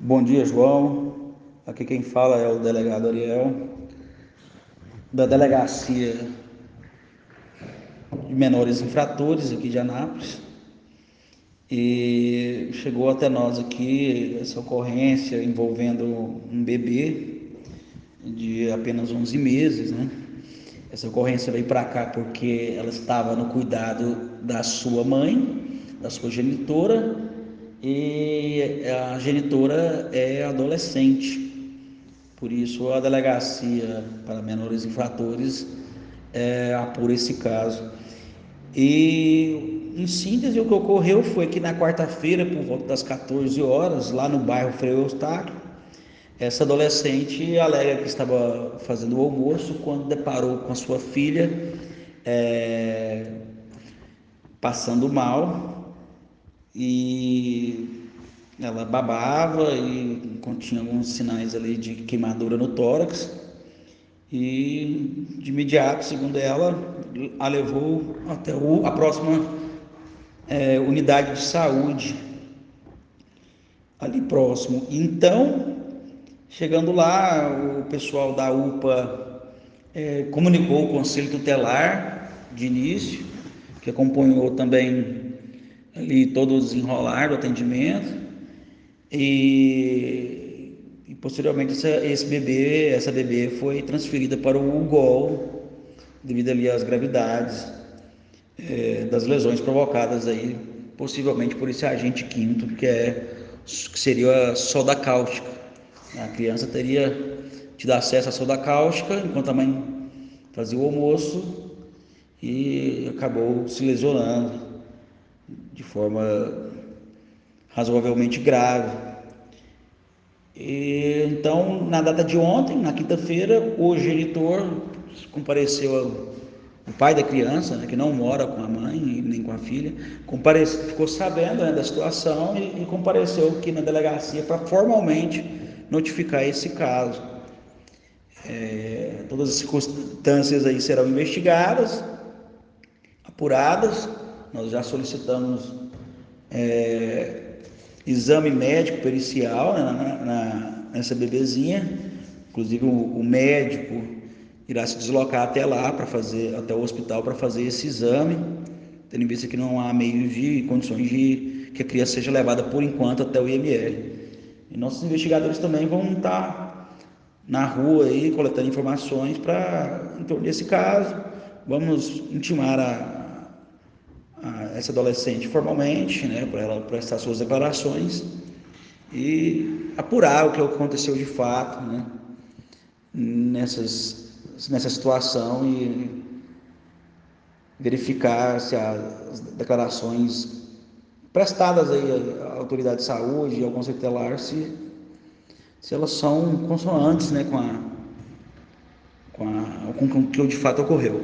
Bom dia, João. Aqui quem fala é o delegado Ariel, da Delegacia de Menores Infratores aqui de Anápolis. E chegou até nós aqui essa ocorrência envolvendo um bebê de apenas 11 meses, né? Essa ocorrência veio para cá porque ela estava no cuidado da sua mãe, da sua genitora, e a genitora é adolescente. Por isso, a Delegacia para Menores Infratores apura esse caso. E, em síntese, o que ocorreu foi que na quarta-feira, por volta das 14 horas, lá no bairro Frei Eustáquio, essa adolescente alega que estava fazendo o almoço quando deparou com a sua filha é, passando mal, e ela babava e continha alguns sinais ali de queimadura no tórax. E de imediato, segundo ela, a levou até a próxima unidade de saúde ali próximo. Então, chegando lá, o pessoal da UPA comunicou o conselho tutelar de início, que acompanhou também ali todo o desenrolar do atendimento, e posteriormente essa bebê foi transferida para o UGOL devido ali às gravidades das lesões provocadas aí possivelmente por esse agente químico que seria a soda cáustica. A criança teria tido acesso à soda cáustica enquanto a mãe fazia o almoço e acabou se lesionando de forma razoavelmente grave. Então, na data de ontem, na quinta-feira, o genitor compareceu, o pai da criança, né, que não mora com a mãe nem com a filha, ficou sabendo, né, da situação e compareceu aqui na delegacia para formalmente notificar esse caso. Todas as circunstâncias aí serão investigadas, apuradas. Nós já solicitamos exame médico pericial, né, nessa bebezinha. Inclusive o médico irá se deslocar até lá até o hospital para fazer esse exame, tendo em vista que não há meios de condições de que a criança seja levada por enquanto até o IML. E nossos investigadores também vão estar na rua aí coletando informações em torno desse caso. Vamos intimar essa adolescente formalmente, né, para ela prestar suas declarações e apurar o que aconteceu de fato, né, nessa situação, e verificar se as declarações prestadas aí à autoridade de saúde e ao conselho tutelar, se elas são consonantes, né, com o que de fato ocorreu.